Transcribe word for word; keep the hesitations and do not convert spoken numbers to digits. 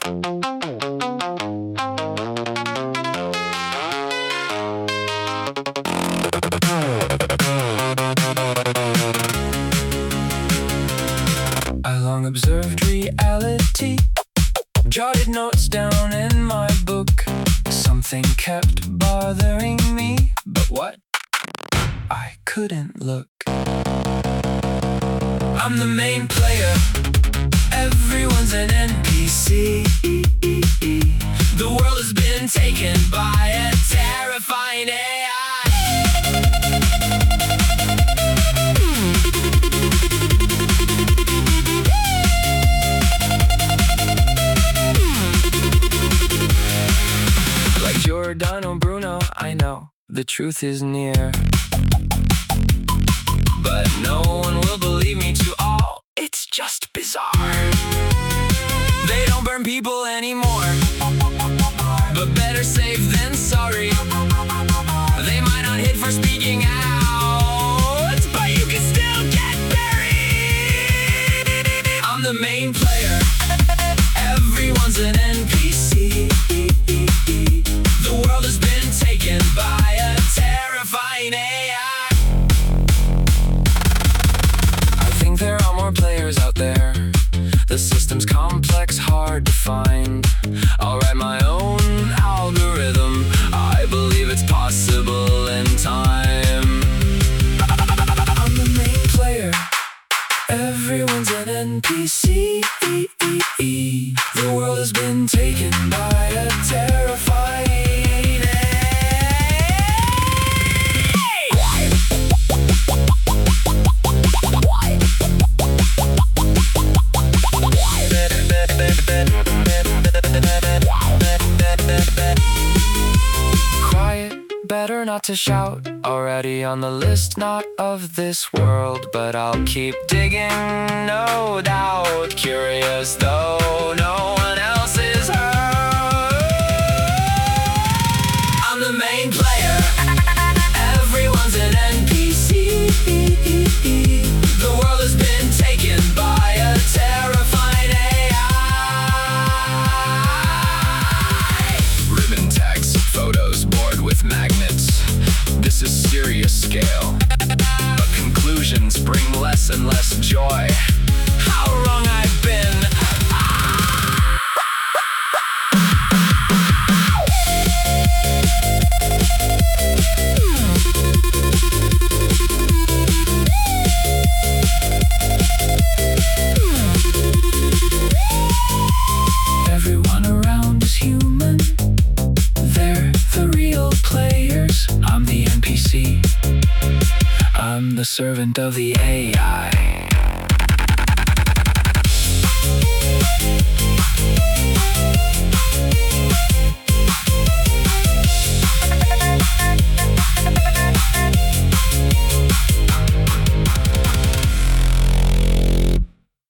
I long observed reality, jotted notes down in my book. Something kept bothering me, but what? I couldn't look. I'm the main player, everyone's an N P C. The world has been taken by a terrifying A I. Like Giordano Bruno, I know the truth is near, but no one will believe me to all. It's just bizarre. They don't burn people anymore, but better safe than sorry. They might not hit for speaking out, but you can still get buried. I'm the main player, everyone's an N P C. The world has been taken by a terrifying A I. I think there are more players out there. The system's complex, hard to find. I'll write my own algorithm. I believe it's possible in time. I'm the main player, everyone's an N P C. The world has been taken by a terrifying A I. Quiet, better not to shout. Already on the list, not of this world, but I'll keep digging, no doubt. Curious though no one else is heard. I'm the main player, everyone's an N P C. The world has been taken by a terrifying A I. Ribbon tags, photos, board with magnets. This is serious scale, but conclusions bring less and less joy. How wrong I've been. Everyone around is human, they're the real players. I'm the N P C, I'm the servant of the A I.